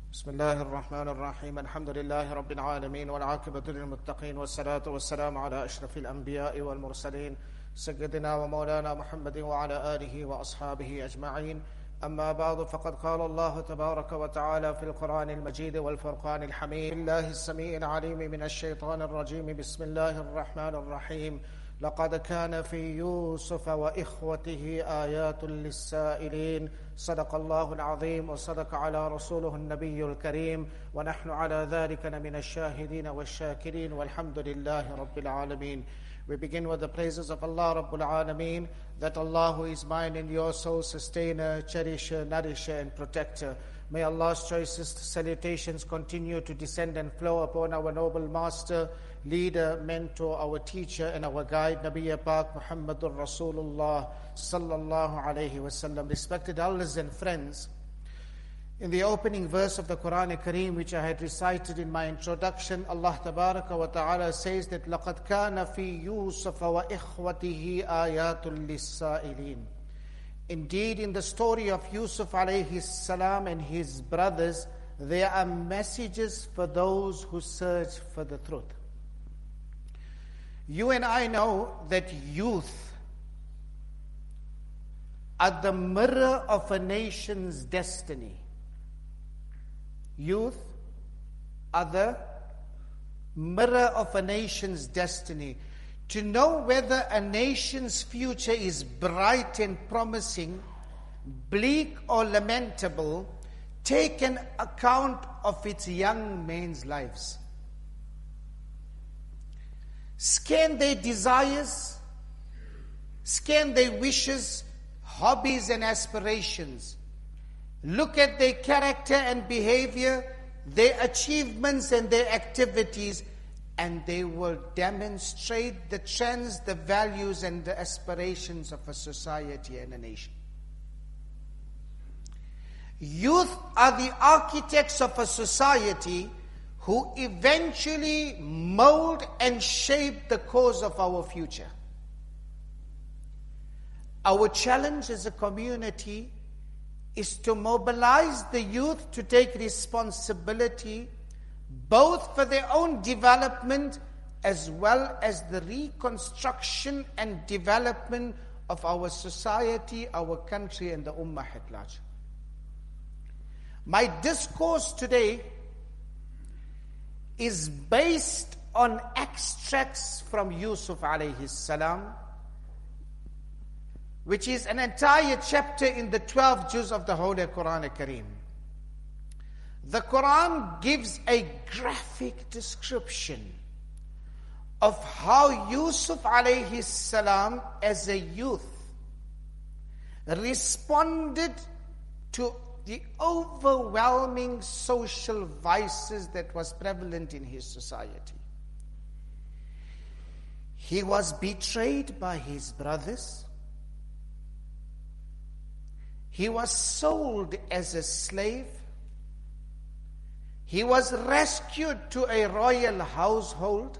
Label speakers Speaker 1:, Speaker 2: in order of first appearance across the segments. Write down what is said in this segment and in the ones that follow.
Speaker 1: بسم الله الرحمن الرحيم الحمد لله رب العالمين والعاقبة للمتقين والصلاة والسلام على أشرف الأنبياء والمرسلين سيدنا ومولانا محمد وعلى آله وأصحابه أجمعين. أما بعد، فقد قال الله تبارك وتعالى في القرآن المجيد والفرقان الحميد: الله السميع العليم من الشيطان الرجيم. بسم الله الرحمن الرحيم. لقد كان في يوسف وإخوته آيات للسائلين. صدق الله العظيم وصدق على رسوله النبي الكريم، ونحن على ذلك من الشاهدين والشاكرين والحمد لله رب العالمين. We begin with the praises of Allah Rabbul Alameen, that Allah who is mine and your soul sustainer, cherisher, nourisher and protector. May Allah's choicest salutations continue to descend and flow upon our noble master, leader, mentor, our teacher and our guide, Nabiya Pak Muhammadur Rasulullah sallallahu alayhi wasallam. Respected elders and friends, in the opening verse of the Quran Kareem, which I had recited in my introduction, Allah Tabaraka wa Ta'ala says that لَقَدْ كَانَ فِي يُوسُفَ وَإِخْوَتِهِ آيَاتٌ لِلسَّائِلِينَ. Indeed, in the story of Yusuf alayhi salam and his brothers, there are messages for those who search for the truth. You and I know that youth are the mirror of a nation's destiny. Youth are the mirror of a nation's destiny. To know whether a nation's future is bright and promising, bleak or lamentable, take an account of its young men's lives. Scan their desires, scan their wishes, hobbies and aspirations. Look at their character and behavior, their achievements and their activities, and they will demonstrate the trends, the values and the aspirations of a society and a nation. Youth are the architects of a society who eventually mold and shape the course of our future. Our challenge as a community is to mobilize the youth to take responsibility both for their own development as well as the reconstruction and development of our society, our country and the ummah at large. My discourse today is based on extracts from Yusuf alayhi salam, which is an entire chapter in the 12 juz of the Holy Quran Kareem. The Quran gives a graphic description of how Yusuf alayhi salam as a youth responded to the overwhelming social vices that was prevalent in his society. He was betrayed by his brothers. He was sold as a slave. He was rescued to a royal household,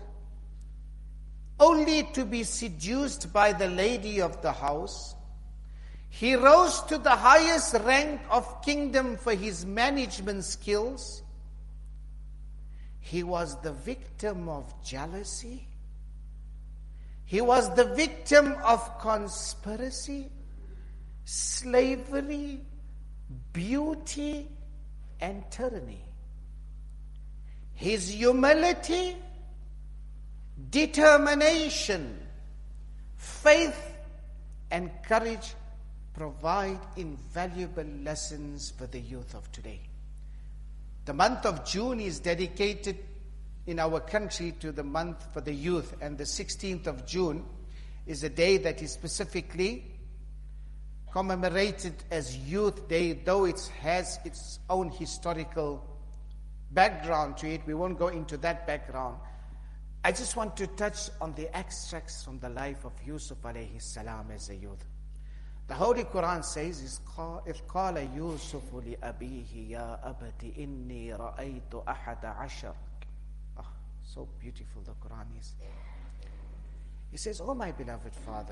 Speaker 1: only to be seduced by the lady of the house. He rose to the highest rank of kingdom for his management skills. He was the victim of jealousy. He was the victim of conspiracy, slavery, beauty, and tyranny. His humility, determination, faith, and courage provide invaluable lessons for the youth of today. The month of June is dedicated in our country to the month for the youth, and the 16th of June is a day that is specifically commemorated as Youth Day, though it has its own historical background to it. We won't go into that background. I just want to touch on the extracts from the life of Yusuf alayhi salam as a youth. The Holy Quran says, إِذْ قَالَ يُوسُفُ لِأَبِيهِ يَا أَبَتِ إِنِّي رَأَيْتُ أَحَدَ عَشَرَ. So beautiful the Quran is. He says, "Oh my beloved father,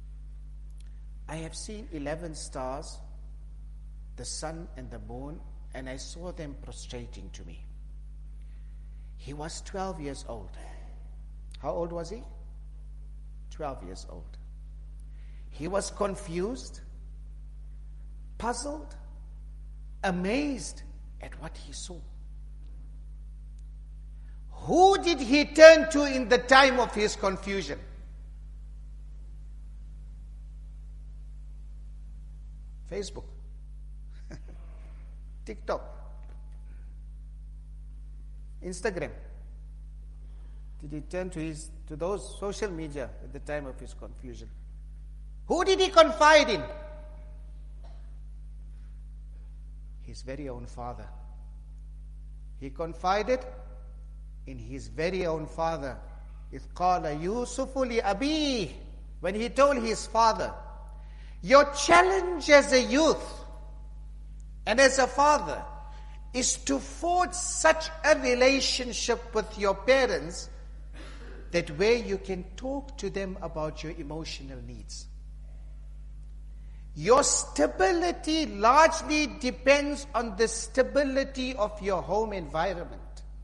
Speaker 1: I have seen 11 stars, the sun and the moon and I saw them prostrating to me. He was 12 years old. How old was he? 12 years old. He was confused, puzzled, amazed at what he saw. Who did he turn to in the time of his confusion? Facebook, TikTok, Instagram. Did he turn to those social media at the time of his confusion? Who did he confide in? His very own father. He confided in his very own father. إِذْ قَالَ يُوسُفُ لِأَبِيهِ, when he told his father, your challenge as a youth and as a father is to forge such a relationship with your parents that where you can talk to them about your emotional needs. Your stability largely depends on the stability of your home environment.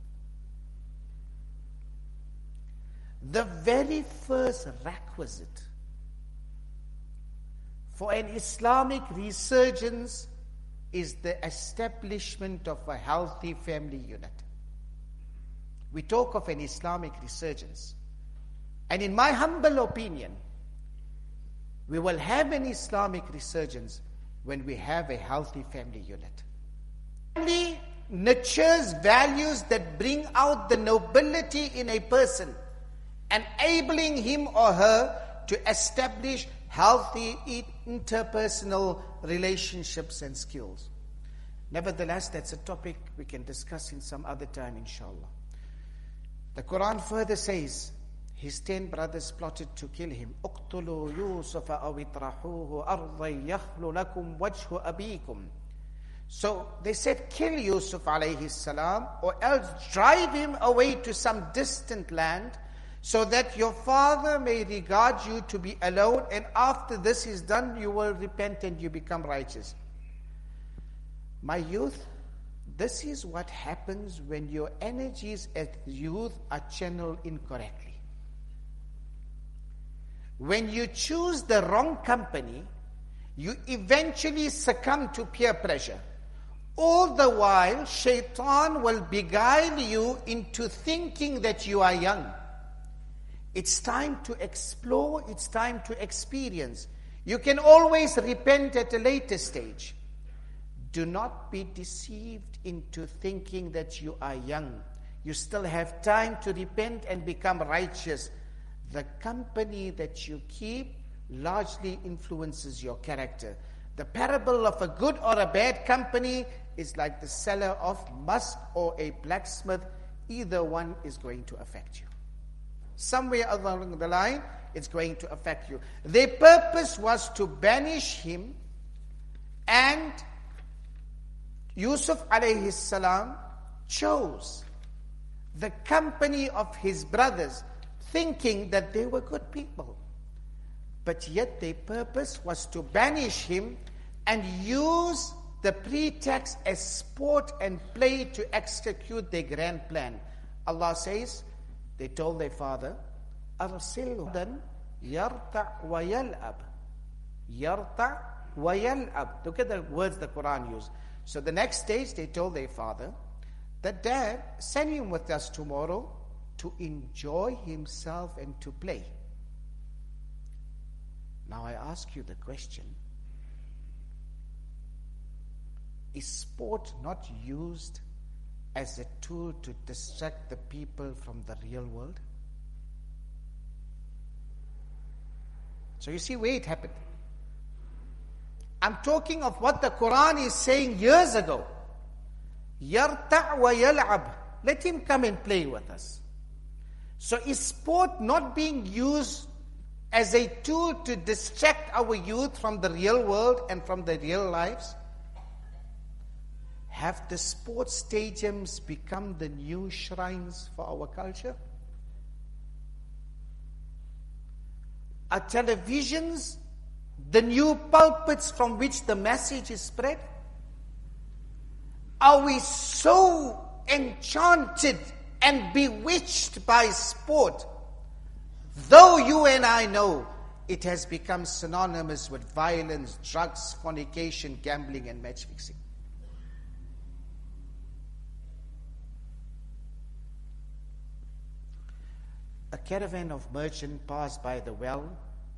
Speaker 1: The very first requisite for an Islamic resurgence is the establishment of a healthy family unit. We talk of an Islamic resurgence. And in my humble opinion, we will have an Islamic resurgence when we have a healthy family unit. Family nurtures values that bring out the nobility in a person, enabling him or her to establish healthy interpersonal relationships and skills. Nevertheless, that's a topic we can discuss in some other time, inshallah. The Quran further says, his 10 brothers plotted to kill him. اقتلوا يوسف أو اطرحوه أرضا يخل لكم وجه أبيكم. So they said, kill Yusuf alayhi salam, or else drive him away to some distant land, so that your father may regard you to be alone, and after this is done, you will repent and you become righteous. My youth, this is what happens when your energies as youth are channeled incorrectly. When you choose the wrong company, you eventually succumb to peer pressure. All the while, shaitan will beguile you into thinking that you are young. It's time to explore, it's time to experience. You can always repent at a later stage. Do not be deceived into thinking that you are young. You still have time to repent and become righteous. The company that you keep largely influences your character. The parable of a good or a bad company is like the seller of musk or a blacksmith. Either one is going to affect you. Somewhere along the line, it's going to affect you. Their purpose was to banish him, and Yusuf alayhi salam chose the company of his brothers, thinking that they were good people. But yet their purpose was to banish him and use the pretext as sport and play to execute their grand plan. Allah says, they told their father, أَرْسِلْهُ يَرْتَعْ وَيَلْأَبْ يَرْتَعْ وَيَلْأَبْ. Look at the words the Quran used. So the next stage, they told their father that, Dad, send him with us tomorrow to enjoy himself and to play. Now I ask you the question, is sport not used as a tool to distract the people from the real world? So you see where it happened. I'm talking of what the Quran is saying years ago. يَرْتَعْ وَيَلْعَبْ. Let him come and play with us. So is sport not being used as a tool to distract our youth from the real world and from the real lives? Have the sports stadiums become the new shrines for our culture? Are televisions the new pulpits from which the message is spread?
Speaker 2: Are we so enchanted and bewitched by sport? Though you and I know it has become synonymous with violence, drugs, fornication, gambling, and match fixing. A caravan of merchants passed by the well,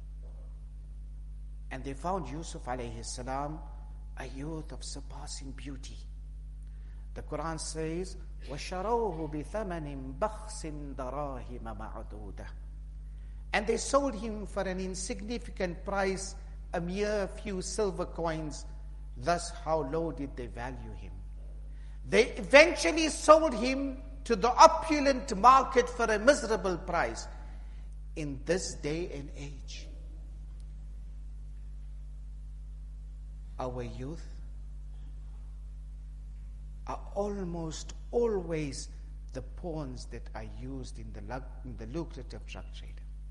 Speaker 2: and they found Yusuf alayhi salam, a youth of surpassing beauty. The Quran says, وَشَرَوْهُ بِثَمَنٍ بَخْسٍ دَرَاهِمَ مَعْدُودَةٍ. And they sold him for an insignificant price, a mere few silver coins. Thus, how low did they value him? They eventually sold him to the opulent market for a miserable price. In this day and age, our youth are almost always the pawns that are used in the lucrative drug trade.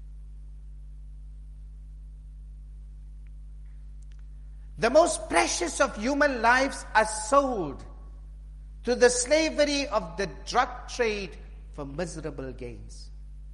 Speaker 2: The most precious of human lives are sold to the slavery of the drug trade for miserable gains.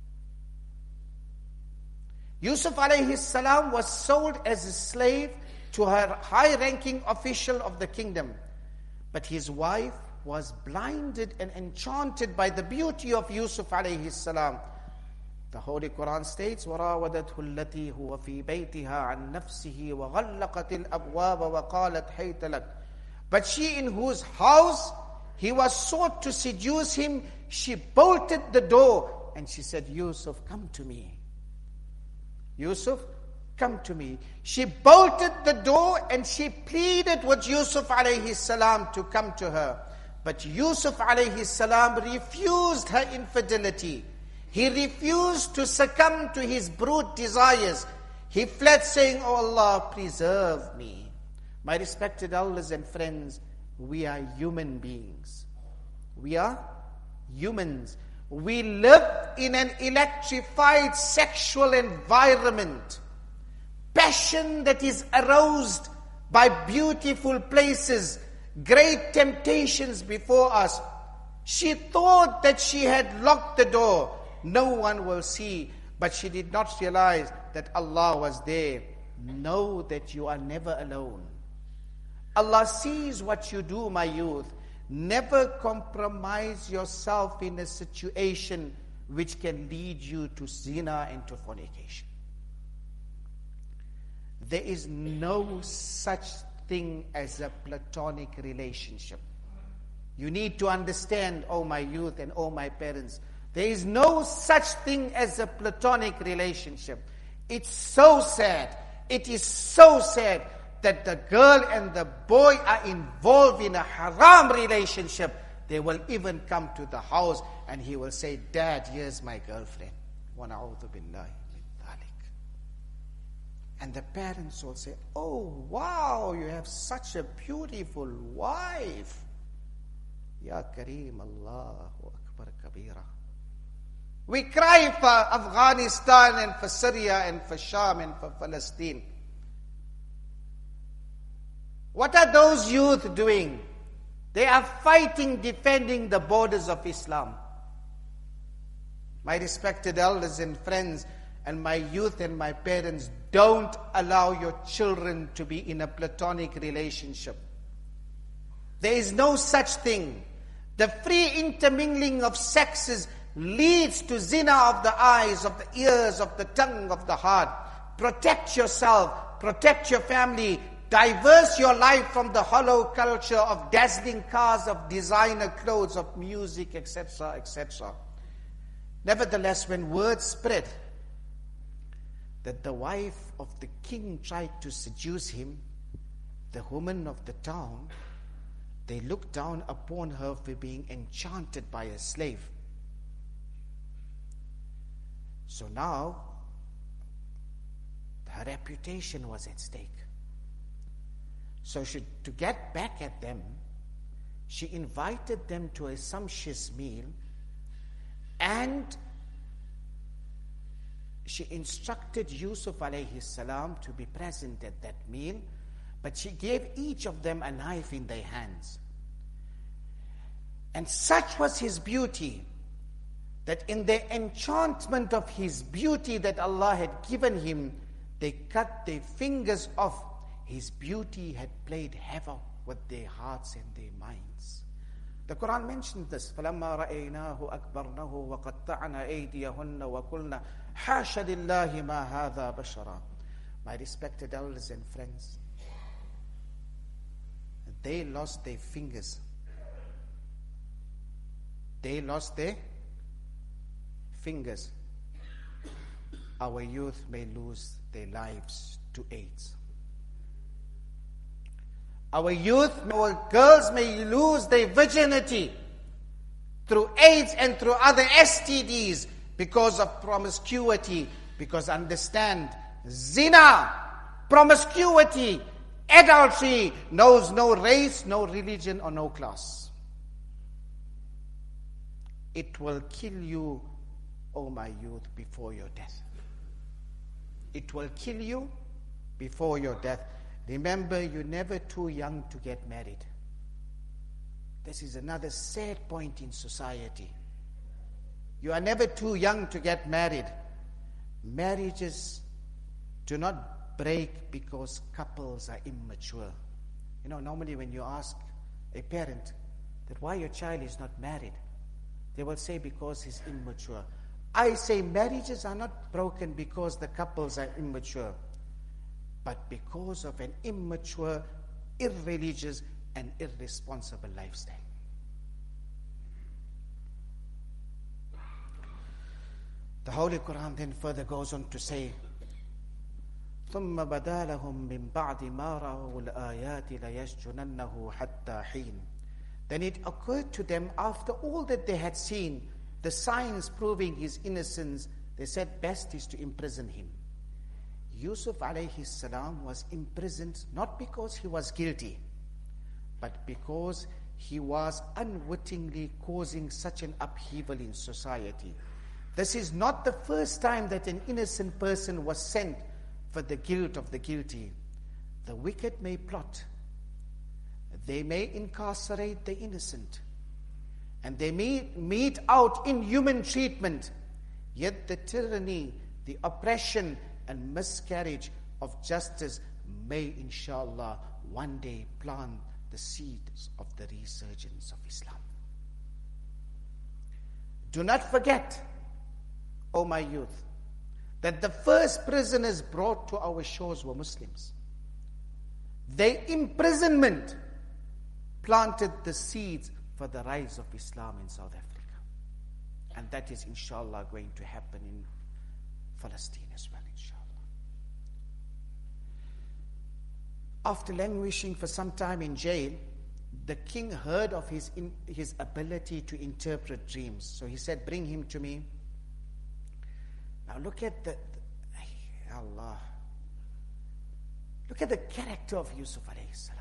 Speaker 2: Yusuf alayhi salam was sold as a slave to a high-ranking official of the kingdom. But his wife was blinded and enchanted by the beauty of Yusuf alayhi salam. The Holy Quran states, وَرَاوَدَتْهُ الَّتِي هُوَ فِي بَيْتِهَا عَنْ نَفْسِهِ وَغَلَّقَتِ الْأَبْوَابَ وَقَالَتْ حَيْتَ لَكَ. But she in whose house he was sought to seduce him, she bolted the door and she said, Yusuf, come to me. Yusuf, come to me. She bolted the door and she pleaded with Yusuf alayhi salam to come to her. But Yusuf alayhi salam refused her infidelity. He refused to succumb to his brute desires. He fled saying, Oh Allah, preserve me. My respected elders and friends, we are human beings. We are humans. We live in an electrified sexual environment. Passion that is aroused by beautiful places, great temptations before us. She thought that she had locked the door. No one will see. But she did not realize that Allah was there. Know that you are never alone. Allah sees what you do, my youth. Never compromise yourself in a situation which can lead you to zina and to fornication. There is no such thing as a platonic relationship. You need to understand, oh my youth and oh my parents, there is no such thing as a platonic relationship. It's so sad. It is so sad that the girl and the boy are involved in a haram relationship. They will even come to the house and he will say, Dad, here's my girlfriend. وَنَعُوذُ بِاللَّهِ مِنْ ذَلِكَ. And the parents will say, oh wow, you have such a beautiful wife. Ya Kareem, Allahu Akbar Kabira. We cry for Afghanistan and for Syria and for Sham and for Palestine. What are those youth doing? They are fighting, defending the borders of Islam. My respected elders and friends, and my youth and my parents, don't allow your children to be in a platonic relationship. There is no such thing. The free intermingling of sexes leads to zina of the eyes, of the ears, of the tongue, of the heart. Protect yourself, protect your family, diverse your life from the hollow culture of dazzling cars, of designer clothes, of music, etc., etc. Nevertheless, when word spread that the wife of the king tried to seduce him, the women of the town, they looked down upon her for being enchanted by a slave. So now, her reputation was at stake. So to get back at them, she invited them to a sumptuous meal, and she instructed Yusuf alayhi salam to be present at that meal, but she gave each of them a knife in their hands. And such was his beauty that in the enchantment of his beauty that Allah had given him, they cut their fingers off. His beauty had played havoc with their hearts and their minds. The Quran mentioned this. فَلَمَّا رَأَيْنَاهُ أَكْبَرْنَهُ وَقَطَّعْنَا أَيْدِيَهُنَّ وَقُلْنَا حَاشَ لِلَّهِ مَا هَذَا بَشَرًا. My respected elders and friends, they lost their fingers. They lost their fingers. Our youth may lose their lives to AIDS. Our youth, our girls may lose their virginity through AIDS and through other STDs because of promiscuity. Because understand, zina, promiscuity, adultery knows no race, no religion, or no class. It will kill you, O my youth, before your death. It will kill you before your death. Remember, you're never too young to get married. This is another sad point in society. You are never too young to get married. Marriages do not break because couples are immature. You know, normally when you ask a parent that why your child is not married, they will say because he's immature. I say marriages are not broken because the couples are immature, but because of an immature, irreligious, and irresponsible lifestyle. The Holy Quran then further goes on to say, ثُمَّ بَدَا لَهُم مِّن بَعْدِ مَا رَأَوُا الْآيَاتِ لَيَسْجُنَنَّهُ حَتَّى حِينٍ. Then it occurred to them, after all that they had seen, the signs proving his innocence, they said best is to imprison him. Yusuf alayhi salam was imprisoned not because he was guilty, but because he was unwittingly causing such an upheaval in society. This is not the first time that an innocent person was sent for the guilt of the guilty. The wicked may plot. They may incarcerate the innocent. And they may mete out inhuman treatment. Yet the tyranny, the oppression and miscarriage of justice may, inshallah, one day plant the seeds of the resurgence of Islam. Do not forget, O my youth, that the first prisoners brought to our shores were Muslims. Their imprisonment planted the seeds for the rise of Islam in South Africa. And that is inshallah going to happen in Palestine as well, inshallah. After languishing for some time in jail, the king heard of his ability to interpret dreams. So he said, bring him to me. Now look at Allah. Look at the character of Yusuf alayhi salam.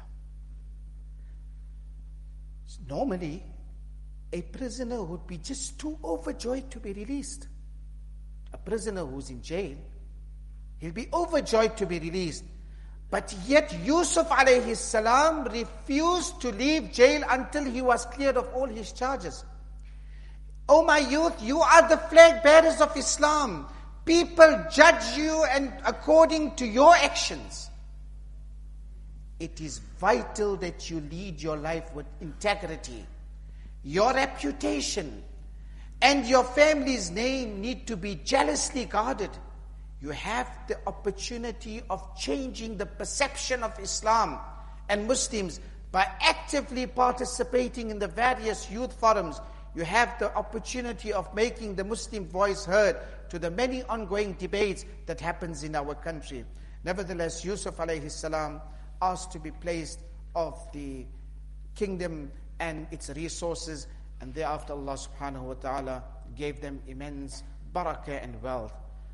Speaker 2: Normally, a prisoner would be just too overjoyed to be released. A prisoner who's in jail, he'll be overjoyed to be released. But yet Yusuf alayhi salam refused to leave jail until he was cleared of all his charges. Oh my youth, you are the flag bearers of Islam. People judge you and according to your actions. It is vital that you lead your life with integrity. Your reputation and your family's name need to be jealously guarded. You have the opportunity of changing the perception of Islam and Muslims by actively participating in the various youth forums. You have the opportunity of making the Muslim voice heard to the many ongoing debates that happens in our country. Nevertheless, Yusuf alayhi salam asked to be placed of the kingdom and its resources, and thereafter Allah subhanahu wa ta'ala gave them immense barakah and wealth.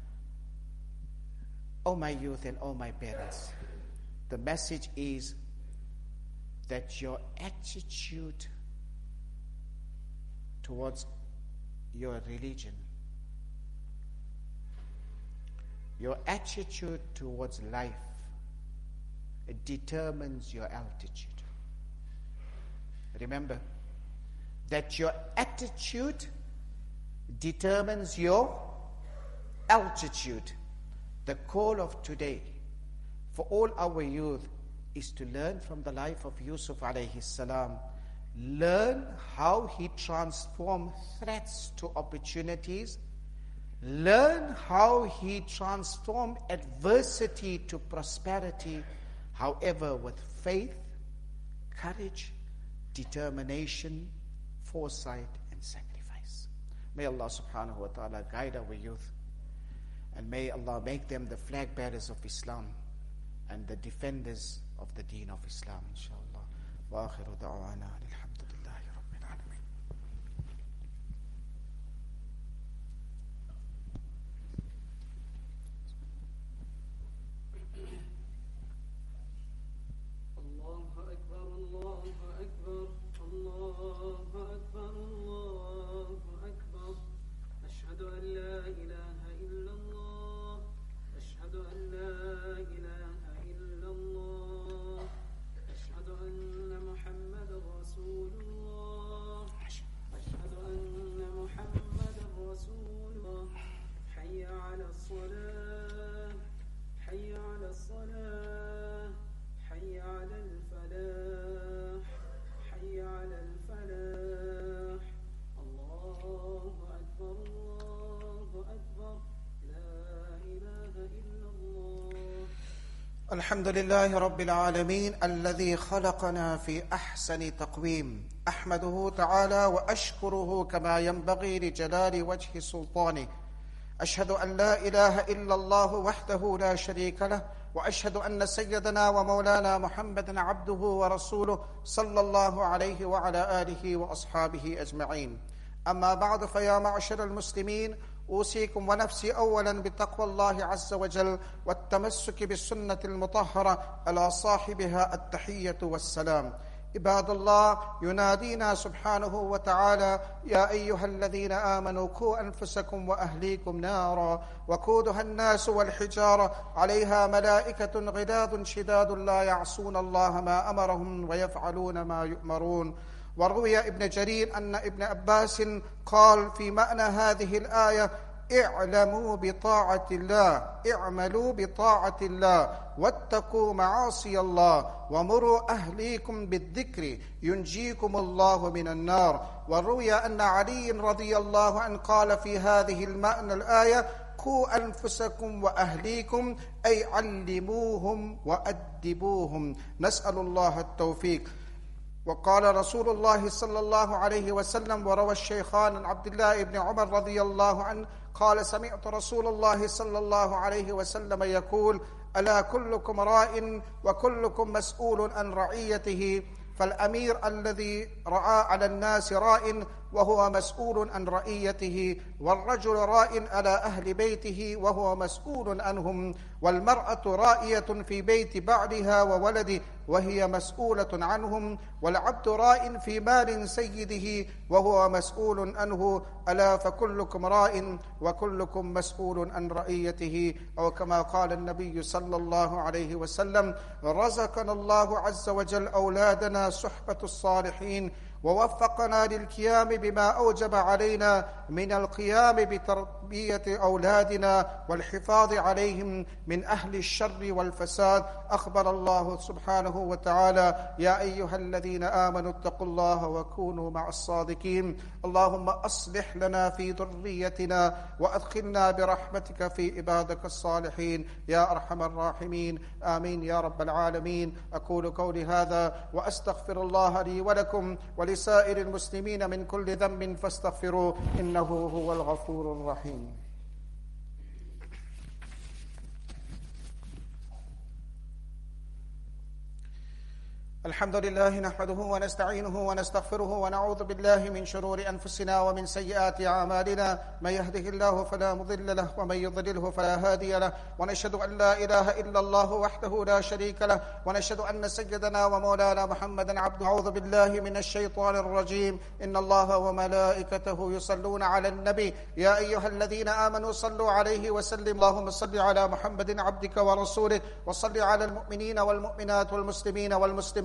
Speaker 2: Oh my youth and oh my parents, the message is that your attitude towards your religion, your attitude towards life, it determines your altitude. Remember, that your attitude determines your altitude. The call of today for all our youth is to learn from the life of Yusuf alayhi salam. Learn how he transformed threats to opportunities. Learn how he transformed adversity to prosperity, however, with faith, courage, determination, foresight, and sacrifice. May Allah subhanahu wa ta'ala guide our youth, and may Allah make them the flag bearers of Islam and the defenders of the deen of Islam, inshallah. Wa akhiru da'wana alhamdulillahi rabbil alamin.
Speaker 3: Allahu Akbar, Allahu Akbar, Allahu Akbar, Allahu Akbar. Ashhadu an la ilaha illallah, ashhadu an la ilaha illallah, ashhadu anna Muhammadan Rasulullah, ashhadu anna Muhammadan Rasulullah. Hayya ala as-salah, hayya ala as-salah, hayya ala al-falah, hayya ala al-falah. Allahu Akbar, Allahu Akbar, la ilaha illallah.
Speaker 2: الحمد لله رب العالمين الذي خلقنا في أحسن تقويم. أحمده تعالى وأشكره كما ينبغي لجلال وجه سلطانه. أشهد أن لا إله إلا الله وحده لا شريك له، وأشهد أن سيدنا ومولانا محمدا عبده ورسوله صلى الله عليه وعلى آله وأصحابه أجمعين. أما بعد، فيا معشر المسلمين، أوصيكم ونفسي أولا بتقوى الله عز وجل والتمسك بالسنة المطهرة على صاحبها التحية والسلام. عباد الله، ينادينا سبحانه وتعالى: يا أيها الذين آمنوا قوا أنفسكم وأهليكم نارا وقودها الناس والحجارة عليها ملائكة غلاظ شداد لا يعصون الله ما أمرهم ويفعلون ما يؤمرون. وروي ابن جرير أن ابن عباس قال في معنى هذه الآية: اعلموا بطاعة الله، اعملوا بطاعة الله، واتقوا معاصي الله، ومروا أهليكم بالذكر ينجيكم الله من النار. وروي أن علي رضي الله عنه قال في هذه المعنى الآية: قوا أنفسكم وأهليكم، أي علموهم وأدبوهم. نسأل الله التوفيق. وقال رسول الله صلى الله عليه وسلم، وروى الشيخان عن عبد الله بن عمر رضي الله عنه قال: سمعت رسول الله صلى الله عليه وسلم يقول: ألا كلكم راء وكلكم مسؤول عن رعيته، فالأمير الذي رعى على الناس راء وهو مسؤول عن رعيته، والرجل راء على أهل بيته وهو مسؤول عنهم، والمرأة رائية في بيت بعلها وولده وهي مسؤولة عنهم، والعبد راء في مال سيده وهو مسؤول عنه. ألا فكلكم راء وكلكم مسؤول عن رعيته، أو كما قال النبي صلى الله عليه وسلم: رزقنا الله عز وجل أولادنا صحبة الصالحين، ووفقنا للقيام بما أوجب علينا من القيام بتربية أولادنا والحفاظ عليهم من أهل الشر والفساد. أخبر الله سبحانه وتعالى: يا أيها الذين آمنوا اتقوا الله وكونوا مع الصادقين. اللهم أصلح لنا في ذريتنا وأدخلنا برحمتك في عبادك الصالحين يا أرحم الراحمين. آمين يا رب العالمين. أقول قولي هذا وأستغفر الله لي ولكم ولسائر المسلمين من كل ذنب فاستغفروه إنه هو الغفور الرحيم. الحمد لله نحمده ونستعينه ونستغفره ونعوذ بالله من شرور أنفسنا ومن سيئات أعمالنا. من يهده الله فلا مضل له ومن يضلله فلا هادي له، ونشهد أن لا إله إلا الله وحده لا شريك له، ونشهد أن سيدنا ومولانا محمدا عبده. أعوذ بالله من الشيطان الرجيم. إن الله وملائكته يصلون على النبي يا أيها الذين آمنوا صلوا عليه وسلم. اللهم صل على محمد عبدك ورسوله، وصل على المؤمنين والمؤمنات والمسلمين والمسلمات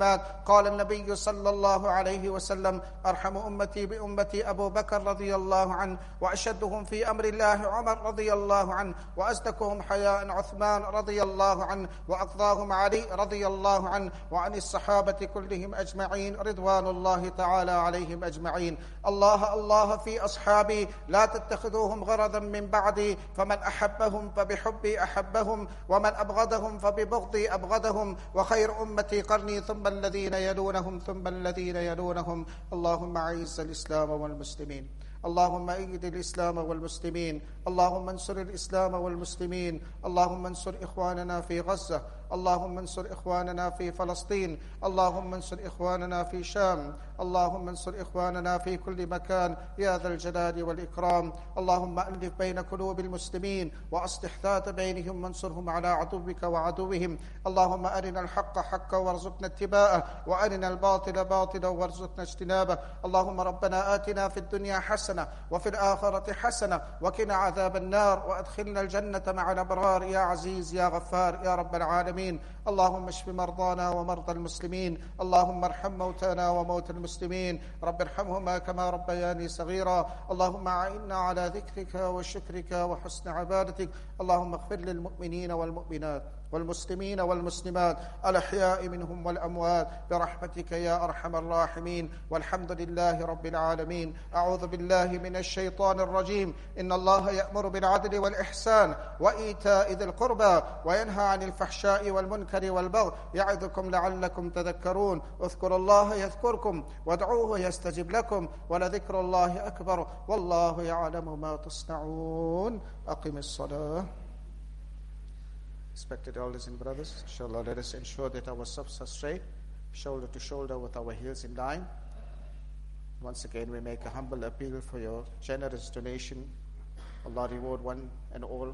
Speaker 2: والمسلمات. قال النبي صلى الله عليه وسلم: أرحم أمتي بأمتي أبو بكر رضي الله عنه، وأشدهم في أمر الله عمر رضي الله عنه، وأصدقهم حياء عثمان رضي الله عنه، وأقضاهم علي رضي الله عنه، وعن الصحابة كلهم أجمعين رضوان الله تعالى عليهم أجمعين. الله الله في أصحابي، لا تتخذوهم غرضا من بعدي، فمن أحبهم فبحبي أحبهم، ومن أبغضهم فببغضي أبغضهم، وخير أمتي قرني ثم الذين يلونهم ثم الذين يلونهم. اللهم أعز الإسلام والمسلمين، اللهم أيد الإسلام والمسلمين، اللهم انصر الإسلام والمسلمين، اللهم انصر إخواننا في غزة، اللهم انصر إخواننا في فلسطين، اللهم انصر إخواننا في شام، اللهم انصر إخواننا في كل مكان يا ذا الجلال والإكرام. اللهم ألف بين قلوب المسلمين وأصلح ذات بينهم وانصرهم على عدوك وعدوهم. اللهم أرنا الحق حقا وارزقنا اتباعه، وأرنا الباطل باطلا وارزقنا اجتنابه. اللهم ربنا آتنا في الدنيا حسنة وفي الآخرة حسنة وقنا عذاب النار، وأدخلنا الجنة مع الأبرار يا عزيز يا غفار يا رب العالمين. اللهم اشف مرضانا ومرضى المسلمين، اللهم ارحم موتانا وموتى المسلمين، رب ارحمهما كما ربياني صغيرا. اللهم أعنا على ذكرك وشكرك وحسن عبادتك. اللهم اغفر للمؤمنين والمؤمنات والمسلمين والمسلمات الأحياء منهم والأموات برحمتك يا أرحم الراحمين، والحمد لله رب العالمين. أعوذ بالله من الشيطان الرجيم. إن الله يأمر بالعدل والإحسان وإيتاء ذي القربى وينهى عن الفحشاء والمنكر والبغي يعظكم لعلكم تذكرون. اذكروا الله يذكركم وادعوه يستجب لكم، ولذكر الله أكبر والله يعلم ما تصنعون. أقم الصلاة. Respected elders and brothers, inshallah, let us ensure that our safs are straight, shoulder to shoulder with our heels in line. Once again, we make a humble appeal for your generous donation. Allah reward one and all.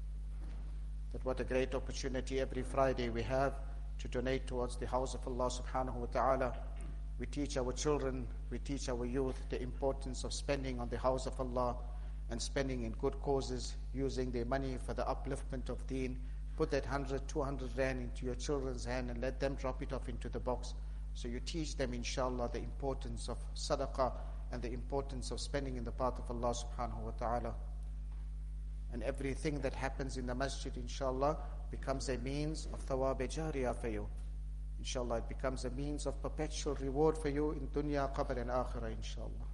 Speaker 2: That what a great opportunity every Friday we have to donate towards the house of Allah subhanahu wa ta'ala. We teach our children, we teach our youth the importance of spending on the house of Allah and spending in good causes, using their money for the upliftment of deen. Put that 100, 200 rand into your children's hand and let them drop it off into the box. So you teach them, inshallah, the importance of sadaqah and the importance of spending in the path of Allah subhanahu wa ta'ala. And everything that happens in the masjid, inshallah, becomes a means of thawab jariyah for you. Inshallah, it becomes a means of perpetual reward for you in dunya, qabr and akhirah, inshallah.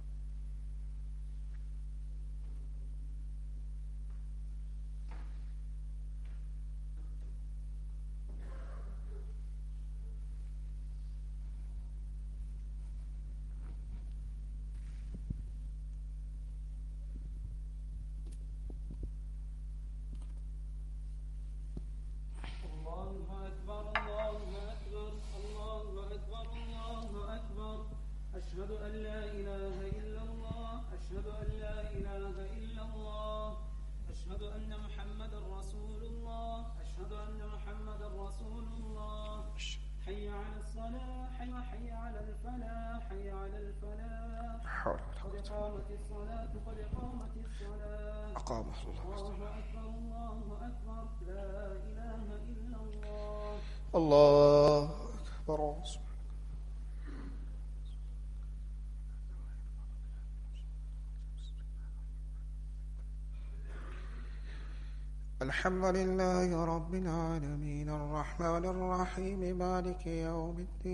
Speaker 3: أشهد أن لا إله إلا الله، أشهد أن لا إله إلا الله، أشهد أن محمد رسول الله، أشهد أن محمد رسول الله. حي على الصلاة، حي على الفلاح، حي على الفلاح. قد قامت الصلاة، قد قامت الصلاة.
Speaker 2: أقامه الله.
Speaker 3: الله أكبر الله أكبر، لا إله إلا الله.
Speaker 2: الله أكبر. الحمد لله رب العالمين الرحمن الرحيم مالك يوم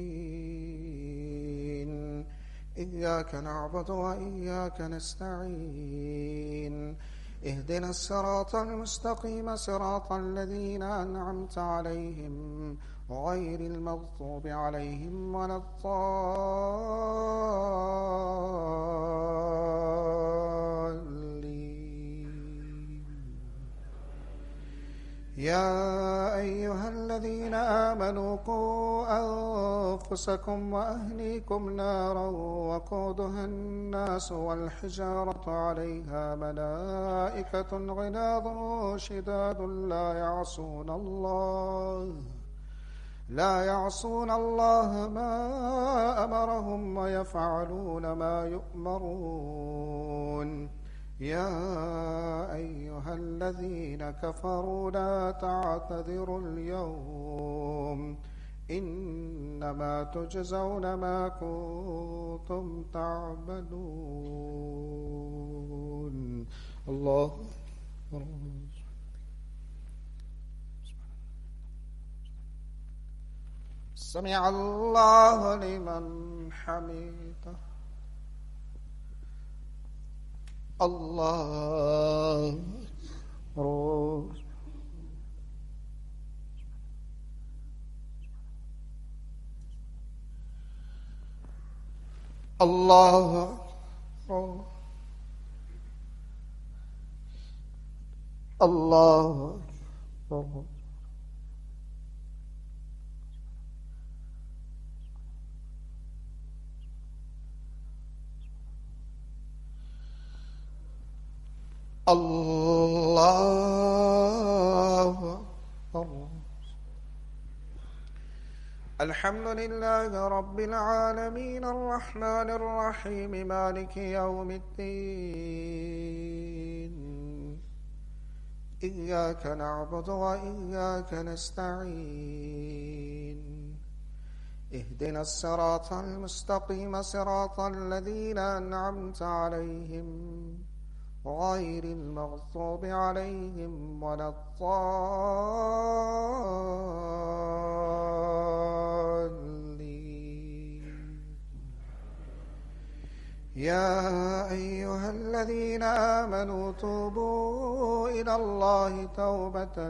Speaker 2: الدين إياك نعبد وإياك نستعين اهدنا الصراط المستقيم صراط الذين أنعمت عليهم غير المغضوب عليهم ولا الضالين. يا أيها الذين آمنوا قوا أنفسكم وأهليكم نارا وقودها الناس والحجارة عليها ملائكة غلاظ شداد لا يعصون الله ما أمرهم ويفعلون ما يؤمرون. يا أيها الذين كفروا لا تعتذروا اليوم
Speaker 1: إنما تجزون ما كنتم تعملون. الله سمع الله لمن حمده. الله أكبر. الله أكبر. الله أكبر. الله أكبر. الحمد لله رب العالمين الرحمن الرحيم مالك يوم الدين. إياك نعبد وإياك نستعين. اهدنا الصراط المستقيم صراط الذين أنعمت عليهم غير المغضوب عليهم ولا الضالين. يا أيها الذين آمنوا توبوا إلى الله توبة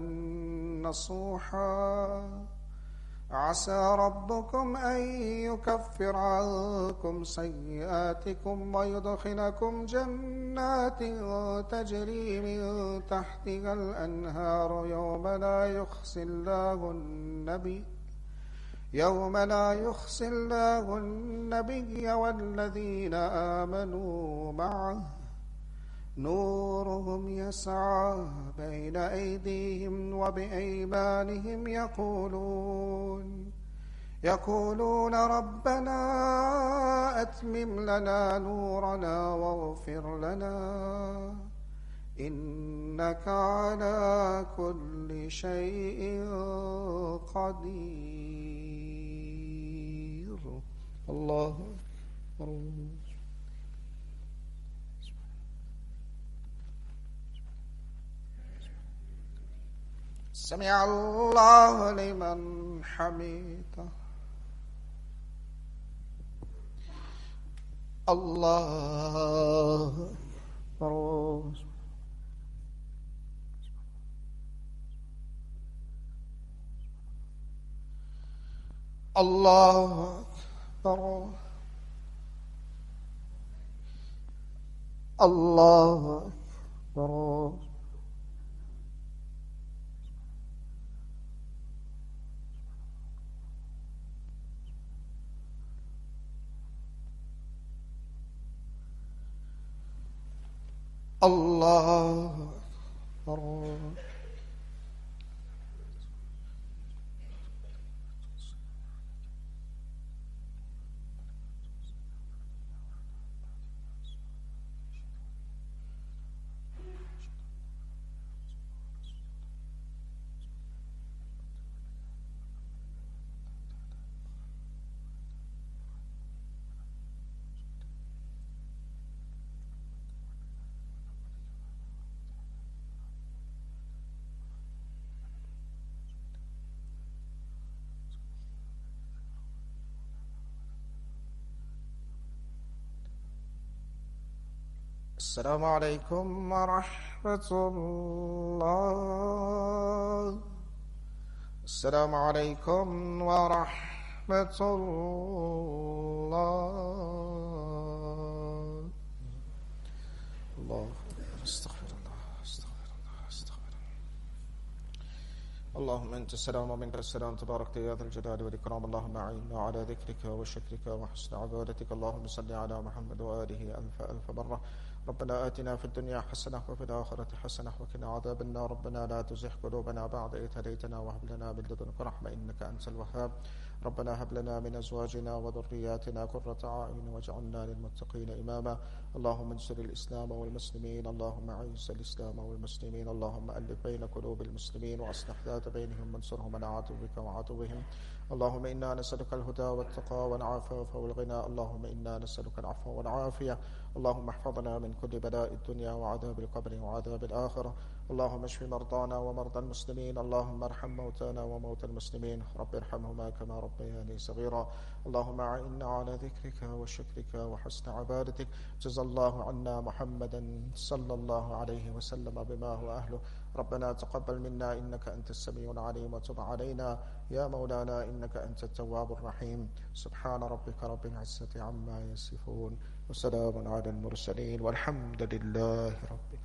Speaker 1: نصوحا عسى ربكم أن يكفر عنكم سيئاتكم ويدخلكم جنات تجري من تحتها الأنهار يوم لا يخزي الله النبي والذين آمنوا معه نورهم يسعى بين أيديهم وبأيمانهم يقولون ربنا أتمم لنا نورنا واغفر لنا إنك على كل شيء قدير. الله أكبر. سمع الله لمن حمده. الله أكبر. الله أكبر. الله أكبر. الله أكبر. السلام عليكم ورحمة الله. السلام عليكم ورحمة الله. الله استغفر الله استغفر الله استغفر الله. اللهم أنت السلام ومنك السلام تبارك يا ذا الجلال والإكرام. اللهم أعنا على ذكرك وشكرك وحسن عبادتك. اللهم صل على محمد وآله ألف ألف مرة. ربنا آتنا في الدنيا حسنة وفي الآخرة حسنة وقنا عذاب النار. ربنا لا تزغ قلوبنا بعد إذ هديتنا وهب لنا من لدنك رحمة إنك أنت الوهاب. ربنا هب لنا من أزواجنا وذرياتنا قرة أعين واجعلنا للمتقين إماما. اللهم انصر الإسلام والمسلمين. اللهم أعز الإسلام والمسلمين. اللهم ألف بين قلوب المسلمين وأصلح ذات بينهم وانصرهم على عدوك وعدوهم. اللهم إنا نسألك الهدى والتقى والعفاف والغنى. اللهم إنا نسألك العفو والعافية. اللهم احفظنا من كل بلاء الدنيا وعذاب القبر وعذاب الآخرة. اللهم اشف مرضانا ومرضى المسلمين. اللهم ارحم موتانا وموتى المسلمين. رب ارحمهما كما ربياني صغيرا. اللهم أعنا على ذكرك وشكرك وحسن عبادتك. جزا الله عنا محمدا صلى الله عليه وسلم بما هو أهله. ربنا تقبل منا إنك أنت السميع العليم وتب علينا يا مولانا إنك أنت التواب الرحيم. سبحان ربك رب العزة عما يصفون وسلام على المرسلين والحمد لله رب